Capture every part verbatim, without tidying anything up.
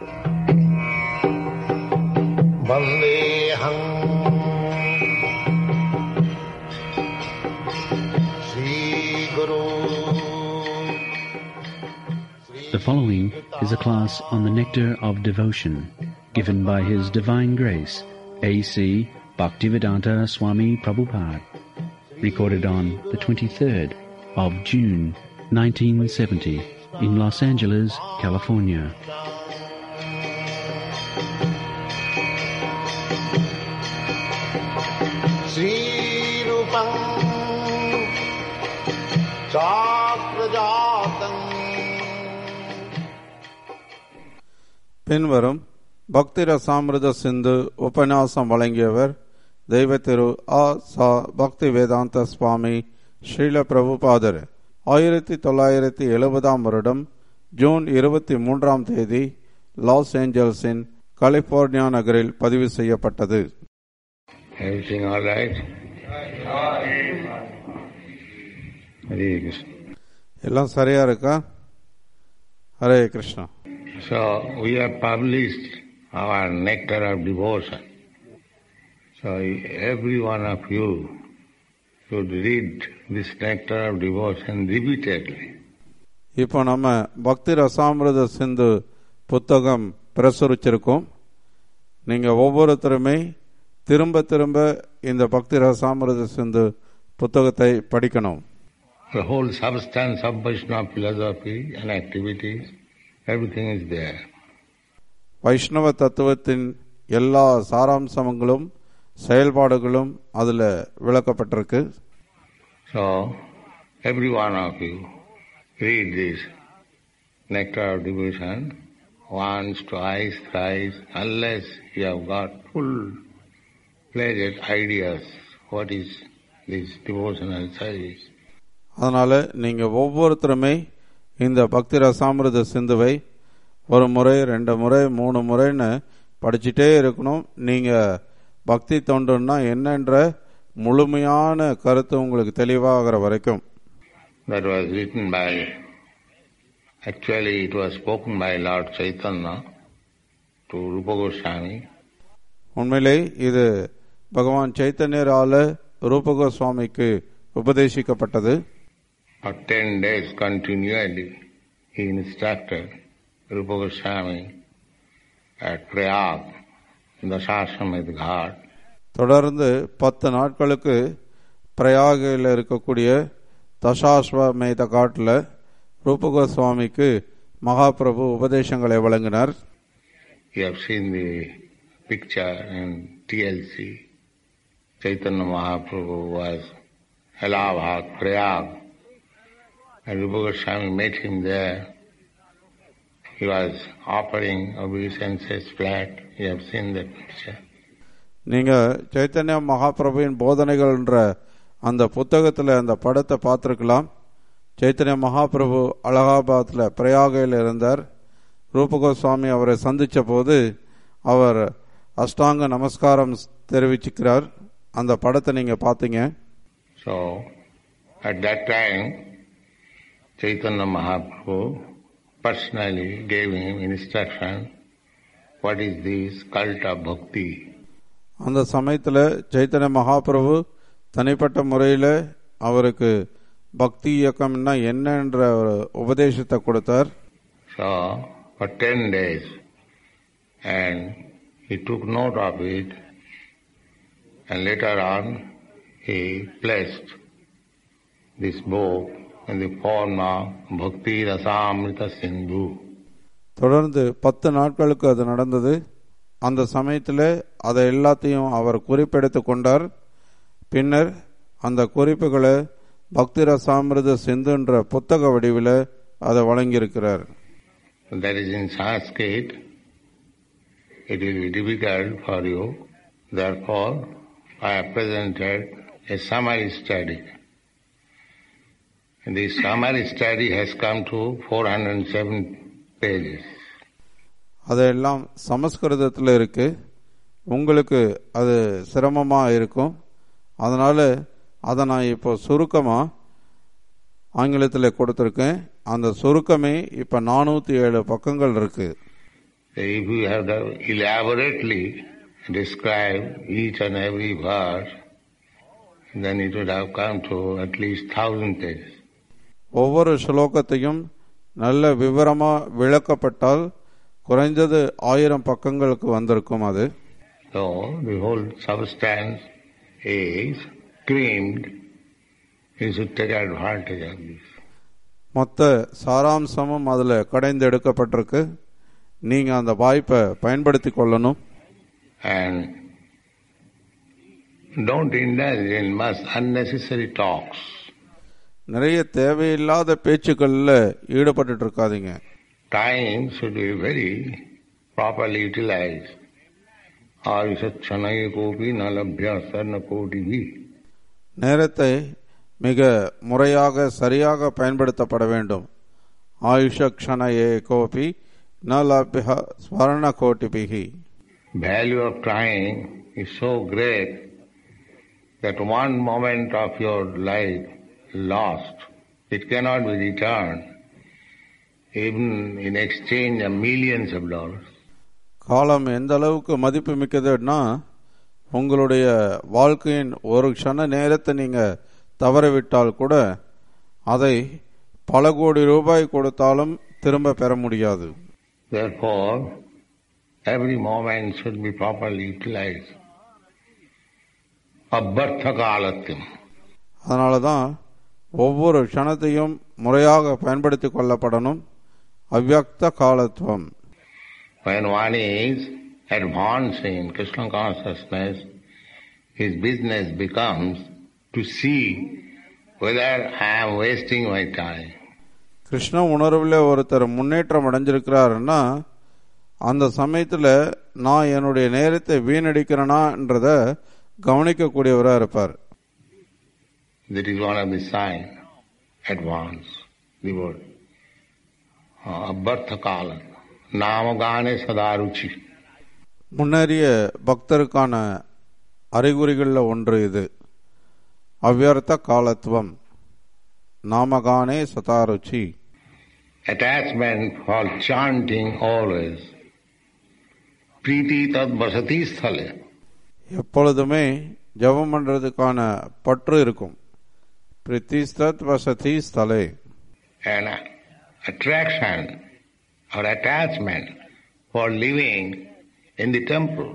Vandeham Sri Guru. The following is a class on the Nectar of Devotion, given by His Divine Grace, A C Bhaktivedanta Swami Prabhupada, recorded on the twenty-third of June, nineteen seventy, in Los Angeles, California. Sri Rupam Chakrajatam. பின்வரும் பக்தி ரசாமிருத சிந்து உபன்யாசம் வழங்கியவர் தெய்வ திரு ஆ சா பக்தி வேதாந்த சுவாமி ஸ்ரீல பிரபுபாதர். ஆயிரத்தி தொள்ளாயிரத்தி எழுபதாம் வருடம் ஜூன் இருபத்தி மூன்றாம் தேதி லாஸ் ஏஞ்சல்ஸின் கலிபோர்னியா நகரில் பதிவு செய்யப்பட்டது. எல்லாம் சரியா இருக்கா? Hare Krishna. So we have published our Nectar of Devotion. So every one of you should read this Nectar of Devotion repeatedly. இப்போ நம்ம பக்தி ரசாமிருத சிந்து புத்தகம் பிரசுரிச்சிருக்கோம். நீங்க ஒவ்வொருத்தருமே திரும்ப திரும்ப இந்த பக்தி ரசாமிருத சிந்து புத்தகத்தை படிக்கணும். The whole substance of Vaishnava philosophy and activities, everything is there. வைஷ்ணவ தத்துவத்தின் எல்லா சாராம்சங்களும் செயல்பாடுகளும் அதுல விளக்கப்பட்டிருக்கு. So every one of you read this Nectar of Devotion once, twice, thrice, unless you have got full-fledged ideas what is this devotional service. அதனால நீங்க ஒவ்வொருத்தருமே இந்த பக்தி ரசாமிருத சிந்துவை ஒரு முறை, ரெண்டு முறை, மூணு முறைன்னு படிச்சுட்டே இருக்கணும். நீங்க பக்தி தொண்டுன்னா என்னன்ற முழுமையான கருத்து உங்களுக்கு தெளிவாகிற வரைக்கும். That was written by, actually it was spoken by Lord Chaitanya to Rupa Goswami. உண்மையிலே இது பகவான் சைத்தன்யரால ரூப கோஸ்வாமிக்கு உபதேசிக்கப்பட்டது. For ten days continually he instructed Rupa Goswami at Prayag in the Sashamit Ghat. தொடர்ந்து பத்து நாட்களுக்கு பிரயாகில் இருக்கக்கூடிய தசாஸ்வமேத காட்டில் ரூப கோஸ்வாமிக்கு மகாபிரபு உபதேசங்களை வழங்கினார். You have seen the picture in T L C. Chaitanya Mahaprabhu was Allahabad, Prayag, and Rupa Goswami met him there. He was offering obeisances flat. You have seen that picture. நீங்க சைத்தன்ய மகாபிரபுவின் போதனைகள்ன்ற அந்த புத்தகத்தில் அந்த படத்தை பார்த்துருக்கலாம். சைத்தன்ய மகாபிரபு அலகாபாத்ல பிரயாகையில் இருந்தார். ரூப கோஸ்வாமி அவரை சந்திச்ச போது அவர் அஷ்டாங்க நமஸ்காரம் தெரிவிச்சுக்கிறார். அந்த படத்தை நீங்க பார்த்தீங்க. So at that time Chaitanya Mahaprabhu personally gave him instruction what is this cult of bhakti. அந்த சமயத்தில் சைத்தன்ய மகாபிரபு தனிப்பட்ட முறையில் அவருக்கு பக்தி இயக்கம்னா என்னன்ற ஒரு உபதேசத்தை கொடுத்தார். So for ten days and he took note of it, and later on he placed this book in the form of Bhakti Rasamrita Sindhu. தொடர்ந்து பத்து நாட்களுக்கு அது நடந்தது. அந்த சமயத்தில் அதை எல்லாத்தையும் அவர் குறிப்பெடுத்து கொண்டார். பின்னர் அந்த குறிப்புகளை பக்தி ரசாமிருத சிந்துன்ற புத்தக வடிவில் அதை வழங்கியிருக்கிறார். That is in Sanskrit. It will be difficult for you. Therefore, I have presented a summary study. And this summary study has come to four hundred seven pages. அதெல்லாம் சமஸ்கிருதத்தில் இருக்கு. உங்களுக்கு அது சிரமமாக இருக்கும். அதனால அதை நான் இப்போ சுருக்கமாக ஆங்கிலத்தில் கொடுத்துருக்கேன். அந்த சுருக்கமே இப்போ நானூற்றி ஏழு பக்கங்கள் இருக்கு. If you have to elaborately describe each and every verse, then it would have come to at least thousand pages. ஒவ்வொரு ஸ்லோகத்தையும் நல்ல விவரமா விளக்கப்பட்டால் குறைஞ்சது ஆயிரம் பக்கங்களுக்கு வந்திருக்கும் அது. So the whole substance is creamed. You should take advantage of this. மொத்த சாராம்சமும் அதுல கடைந்து எடுக்கப்பட்டிருக்கு. நீங்க அந்த வாய்ப்பை பயன்படுத்தி கொள்ளணும். And don't indulge in much unnecessary talks. நிறைய தேவையில்லாத பேச்சுக்கள்ல ஈடுபட்டு இருக்காதீங்க. Time should be very properly utilized. ஆயுஷச்சனய Gopi நலப்யா சர்ண கோடிவி. நேரத்தை மிக முறையாக சரியாக பயன்படுத்தப்பட வேண்டும். ஆயுஷக்ஷணயே கோபி நலப்யா ஸ்வர்ண கோடிபிஹி. Value of time is so great that one moment of your life lost, it cannot be returned, even in exchange of millions of dollars. காலம் எந்த அளவுக்கு மதிப்பு மிக்கதுன்னா, உங்களுடைய வாழ்க்கையின் ஒரு க்ஷண நேரத்தை நீங்க தவறவிட்டால் கூட அதை பல கோடி ரூபாய் கொடுத்தாலும் திரும்ப பெற முடியாது. Therefore, every moment should be properly utilized. Abhartha kalatyam. அதனாலதான் ஒவ்வொரு க்ஷணத்தையும் முறையாக பயன்படுத்தி கொள்ளப்படணும். அவ்யக்த காலத்துவம். When one is advanced in Krishna consciousness, his business becomes to see whether I am wasting my time. Krishna உணர்வுல ஒருத்தர் முன்னேற்றம் அடைஞ்சிருக்கிறாருன்னா அந்த சமயத்துல நான் என்னுடைய நேரத்தை வீணடிக்கிறேனான்றத கவனிக்கக்கூடியவராக இருப்பார். That is one of the signs, advance, the word. Abhartha kala, namagane sadaruchi. முன்னேறிய பக்தருக்கான அறிகுறிகள்ல ஒன்று இது. அவ்யர்த்த காலத்துவம். நாமகானே சதாருச்சி. Attachment for chanting always. Priti tad vasati sthale. எப்பொழுதுமே ஜபம் பண்றதுக்கான பற்று இருக்கும். பிரீத்திஸ்தத் வசதி ஸ்தலே. An attraction or attachment for living in the temple.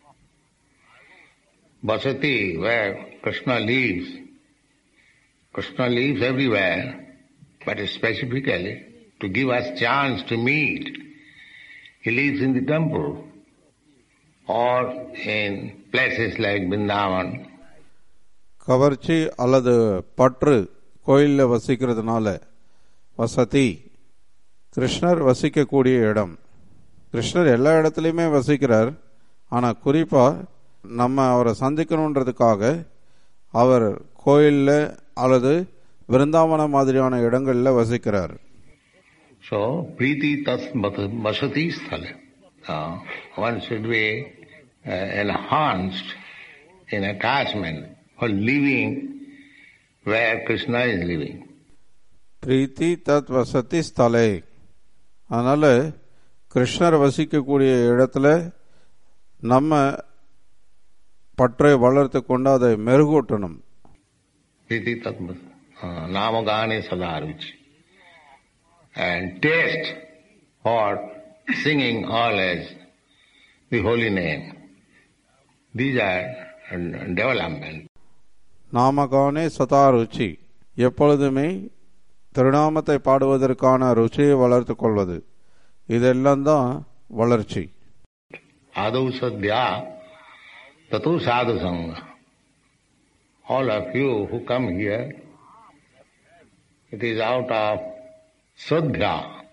Vasati, where Krishna lives. Krishna lives everywhere, but specifically to give us chance to meet. He lives in the temple or in places like Vrindavan. கவர்ச்சி அல்லது பற்று கோயில்ல வசிக்கிறதுனால வசதி, கிருஷ்ணர் வசிக்கக்கூடிய இடம். கிருஷ்ணர் எல்லா இடத்துலையுமே வசிக்கிறார். ஆனா குறிப்பா நம்ம அவரை சந்திக்கணுன்றதுக்காக அவர் கோயில்ல அல்லது விருந்தாவன மாதிரியான இடங்கள்ல வசிக்கிறார். So, priti tas vasati sthale. Uh, one should be uh, enhanced in attachment for living where Krishna is living. பிரீத்தி தத் வசதி ஸ்தலே. அதனால கிருஷ்ணர் வசிக்கக்கூடிய இடத்துல நம்ம பற்றை வளர்த்து கொண்டு அதை மெருகூட்டணும். Priti tat namagane sadaruchi. And taste for singing always the holy name. These are development. நாமகானே சதாருச்சி. எப்பொழுதுமே திருநாமத்தை பாடுவதற்கான ருச்சியை வளர்த்து கொள்வது. இதெல்லாம் தான் வளர்ச்சி. Adau sadhya tatu sadhu sangha. All of you who come here, it is out of sadhya.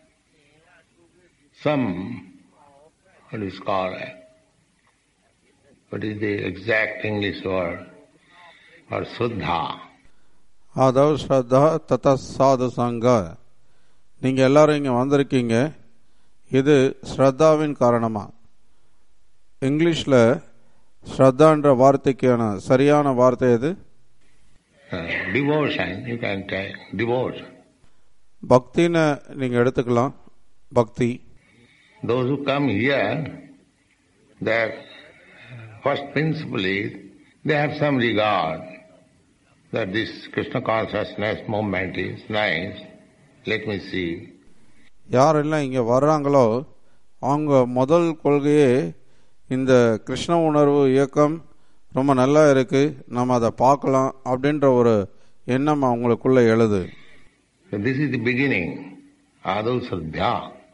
Some, what is called, what is the exact English word, or suddha. அதாவது ஸ்ரத்தா தத சாது சங்க. நீங்க எல்லாரும் இங்க வந்திருக்கீங்க, இது ஸ்ரத்தாவின் காரணமா. இங்கிலீஷ்ல ஸ்ரத்தான்ற வார்த்தைக்கான சரியான வார்த்தை எது? Devotion, you can take devotion. பக்தின்னு நீங்க எடுத்துக்கலாம். பக்தி. those who come here, their first principle is they have some regard that this Krishna consciousness movement is nice, let me see. யாரெல்லாம் இங்கே வர்றாங்களோ அவங்க முதல் கொள்கையே இந்த கிருஷ்ண உணர்வு இயக்கம் ரொம்ப நல்லா இருக்கு, நம்ம அதை பார்க்கலாம் அப்படின்ற ஒரு எண்ணம் அவங்களுக்குள்ள எழுது. So this is the beginning, Adu Sadhya,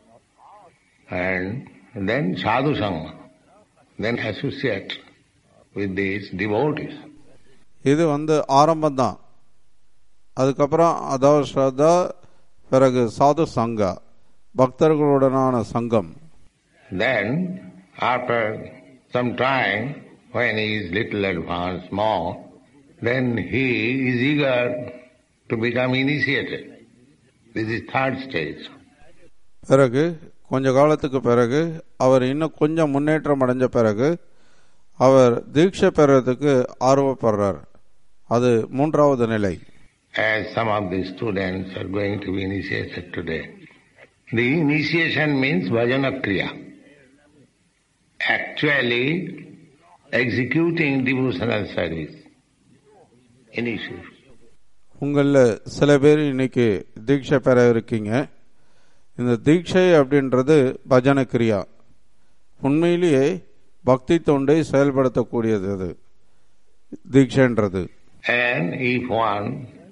and then Sadhu Sangha, then associate with these devotees. இது வந்து ஆரம்பம் தான். அதுக்கப்புறம் அதாவது ஸ்ரத்தா, பிறகு சாது சங்கா, பக்தர்களுடனான சங்கம். Then after some time, when he is little advanced more, then he is eager to become initiated. This is third stage. பிறகு கொஞ்ச காலத்துக்கு பிறகு அவர் இன்னும் கொஞ்சம் முன்னேற்றம் அடைஞ்ச பிறகு அவர் தீட்சை பெறறதுக்கு ஆர்வப்படுறார். அது மூன்றாவது நிலை. As some of the students are going to be initiated today. The initiation means bhajana kriya. Actually executing devotional service. Initiation. உங்களில் சில பேர் இன்னைக்கு தீட்சை பெற இருக்கீங்க. இந்த தீட்சை அப்படின்றது பஜன கிரியா, உண்மையிலேயே பக்தி தொண்டை செயல்படுத்தக்கூடியது அது தீட்சைன்றது. And if one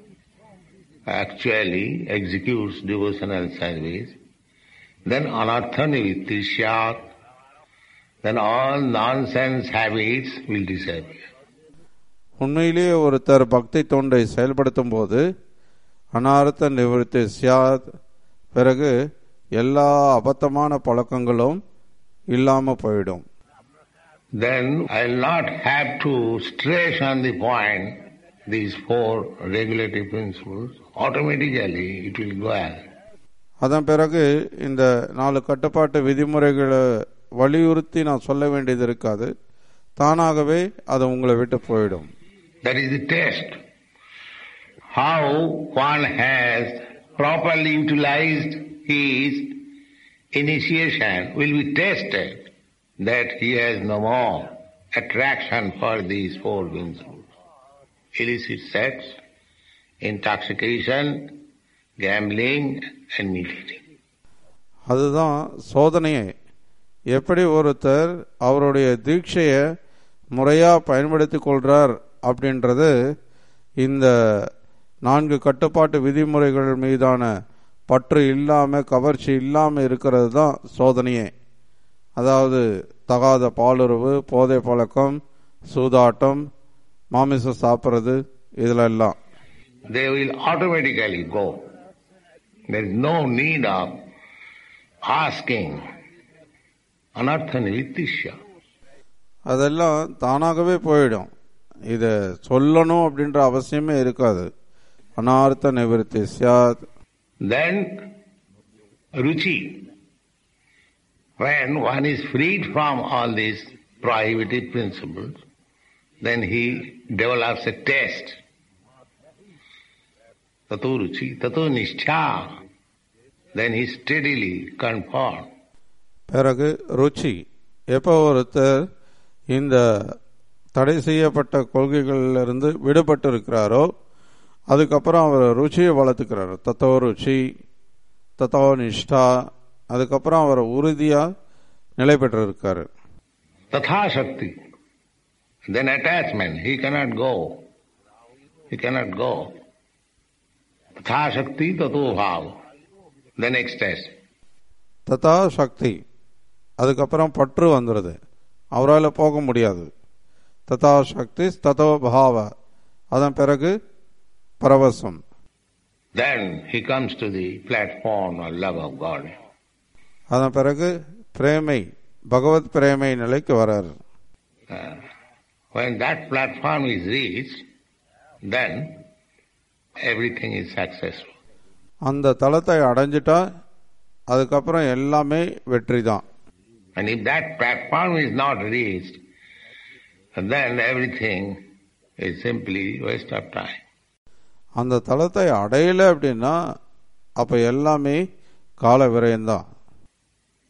actually executes devotional service, then anartha nivritti syat, then all nonsense habits will disappear. உண்மையிலேயே ஒருத்தர் பக்தி தொண்டை செயல்படுத்தும் போது அனார்த்த நிவர்த்தி சியாத், பிறகு எல்லா அபத்தமான பழக்கங்களும் இல்லாம போயிடும். Then I will not have to stress on the point these four regulative principles. Automatically it will go on. அதன் பிறகு இந்த நாலு கட்டுப்பாட்டு விதிமுறைகளை வலியுறுத்தி நான் சொல்ல வேண்டியது இருக்காது, தானாகவே அது உங்களை விட்டு போயிடும். That is the test. How one has properly utilized his initiation will be tested, that he has no more attraction for these four principles. Illicit sex, intoxication, gambling and meat eating. அதுதான் சோதனையே. எப்படி ஒருத்தர் அவருடைய தீட்சையை முறையா பயன்படுத்திக் கொள்றார் அப்படின்றது இந்த நான்கு கட்டுப்பாட்டு விதிமுறைகள் மீதான பற்று இல்லாம கவர்ச்சி இல்லாம இருக்கிறது தான் சோதனையே. அதாவது தகாத பாலுறவு, போதை பழக்கம், சூதாட்டம், மாமிசம் சாப்பிட்றது, இதுல எல்லாம் they will automatically go. There is no need of asking. Anartha nivrittisya. அதெல்லாம் தானாகவே போயிடும். இத சொல்லணும் அப்படின்ற அவசியமே இருக்காது. அனார்த்த நிவர்த்தி சியாத். Then ruchi. When one is freed from all these prohibitive principles, then he develops a taste. Tato ruchi, tato nishtha. Then he steadily conforms. பிறகு ருச்சி. எப்போ ஒருத்தர் இந்த தடை செய்யப்பட்ட கொள்கைகளிலிருந்து விடுபட்டு இருக்கிறாரோ அதுக்கப்புறம் அவர் ருச்சியை வளர்த்துக்கிறார். தத்தோ ருச்சி, தத்தோ நிஷ்டா. அதுக்கப்புறம் அவர் உறுதியா நிலை பெற்று இருக்காரு. Tatha Shakti. Then attachment. He cannot go. He cannot go. Tatha Shakti, Tato Bhava. Then ecstasy. Datta சக்தி. அதுக்கப்புறம் பற்று வந்துடுது, அவரால் போக முடியாது. தத்தா சக்தி தத்தோ பாவ. அதன் பிறகு பரவசம். Then he comes to the platform of love of God. அதன் பிறகு பிரேமை, பகவத் பிரேமை நிலைக்கு வராரு. Uh, when that platform is reached, then everything is successful. அந்த தளத்தை அடைஞ்சிட்டா அதுக்கப்புறம் எல்லாமே வெற்றி தான். And if that platform is not reached, then everything is simply waste of time. அந்த தளத்தை அடையல அப்படின்னா அப்ப எல்லாமே கால விரயம்தான்.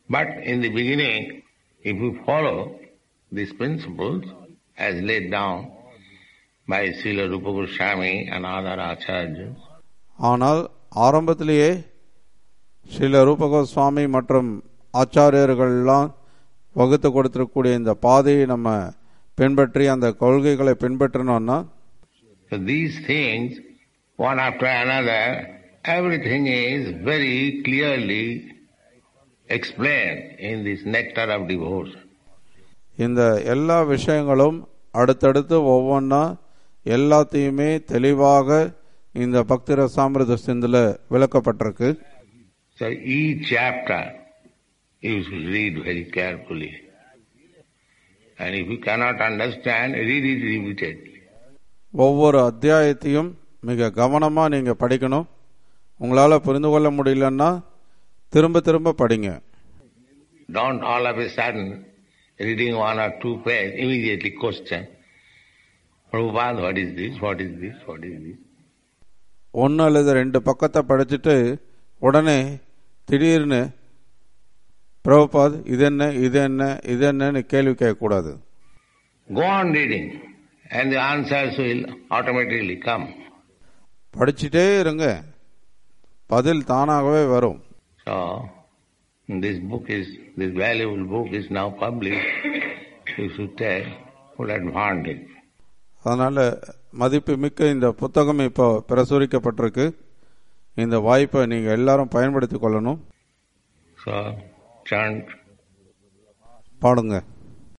But in the beginning, if you follow these principles as laid down by Srila Rupa Goswami and other acharyas, ஆனால் ஆரம்பத்திலேயே ஸ்ரீல ரூப கோஸ்வாமி மற்றும் ஆச்சாரியர்கள்லாம் வகுத்து கொடுத்திருக்கக்கூடிய இந்த பாதையை நம்ம பின்பற்றி அந்த கொள்கைகளை பின்பற்றினோம்னா, so these things, one after another, everything is very clearly explained in this nectar of devotion. இந்த எல்லா விஷயங்களும் அடுத்தடுத்து ஒவ்வொன்றா எல்லாத்தையுமே தெளிவாக இந்த பக்தி ரசாமிருத சிந்துல விளக்கப்பட்டிருக்கு. So each chapter you should read very carefully. And if you cannot understand, read it repeatedly. ஒவ்வொரு அத்தியாயத்தையும் மிக கவனமா நீங்க படிக்கணும். உங்களால புரிந்து கொள்ள முடியலன்னா திரும்ப திரும்ப படிங்க. Don't all of a sudden, reading one or two pages, immediately question, Prabhupada, what is this, what is this, what is this? ஒன்று அல்லது ரெண்டு பக்கத்தை படிச்சுட்டு உடனே திடீர்னு பிரபுபாத் இது என்ன இது என்ன இது என்னன்னு கேள்வி கேட்கக்கூடாது. Go on reading and the answers will automatically come. படிச்சுட்டே இருங்க, பதில் தானாகவே வரும். So this book is, this valuable book is now published. You should take full advantage. அதனால மதிப்பு மிக்க இந்த புத்தகம் இப்போ பிரசுரிக்கப்பட்டிருக்கு. இந்த வாய்ப்பை நீங்க எல்லாரும் பயன்படுத்திக் கொள்ளணும். So chant. பாடுங்க.